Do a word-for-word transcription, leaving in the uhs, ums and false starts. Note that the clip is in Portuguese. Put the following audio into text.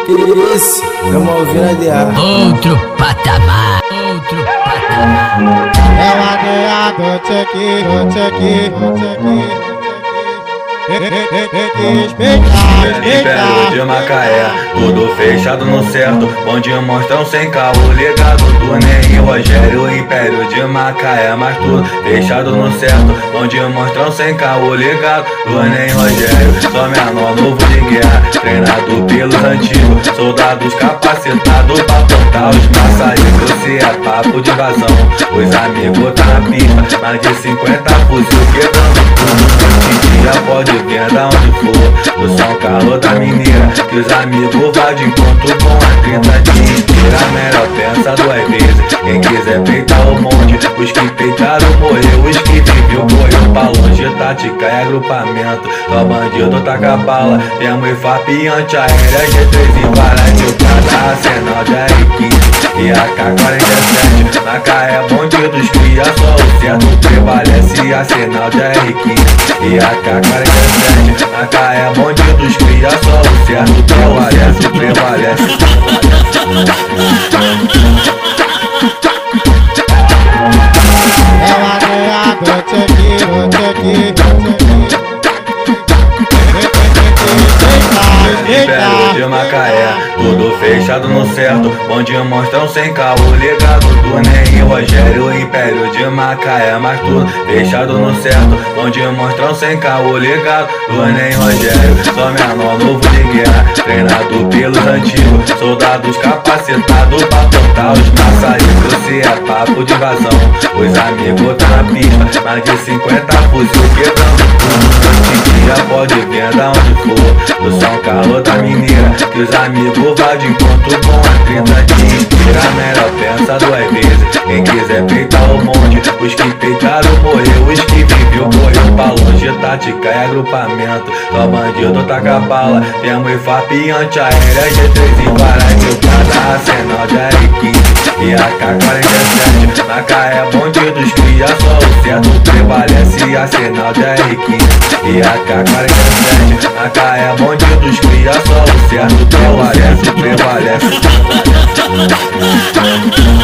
Esse é uma ovelha de ar. Outro patamar, outro patamar. É o adeado, tchequi, tchequi, tchequi. Império de Macaé, tudo fechado no certo. Bondinho monstrão sem carro ligado. Toninho e Rogério, Império de Macaé, mas tudo fechado no certo. Bondinho monstrão sem carro ligado. Toninho e Rogério, só menor novo de guerra, treinado pelos antigos, soldados capacitados pra portar os maçaricos. Se é papo de invasão, os amigos tá na pista, mais de cinquenta fuzil quebrando tudo. Hoje dia pode vir da onde for, do São Carlos da Mineira, que os amigos vão de encontro com a trinta de inteira. Melhor pensa duas vezes, quem quiser peitar o monte, os que peitaram morreu, os que viveu correu pra longe. Tática e agrupamento, só bandido taca bala. Temos I F A P antiaérea, G três e Paraty, cada arsenal de R quinze e A K quarenta e sete. Macaé bandidos cria só o certo, prevalece arsenal de R quinze e A K quarenta e sete. Macaé bandidos cria só o certo, prevalece, prevalece. É o adeado, tchequi, tchequi, tchequi. Império de Macaé, tudo fechado no certo. Bondinho monstrão sem carro ligado. Toninho e Rogério, Império de Macaé, mas tudo fechado no certo. Bondinho monstrão sem carro ligado. Toninho e Rogério, só menor novo de guerra, treinado pelos antigos, soldados capacitados pra portar os maçaricos. Se é papo de invasão, os amigos tá na pista, mais de cinquenta fuzil quebrando tudo. Hoje dia pode vir da onde for, do São Carlos da Mineira, que os amigos vão de encontro com a trinta de inteira. Melhor pensa duas vezes, quem quiser peitar o monte, os que peitaram morreu, os que viveu correu pra longe. Tática e agrupamento, só bandido taca bala. Temos I F A P antiaérea, G três e Paraty, cada arsenal de R quinze e A K quarenta e sete. Macaé bandidos cria só o certo, prevalece arsenal de R quinze e A K quarenta e sete. Macaé bandidos cria só o certo, prevalece, prevalece.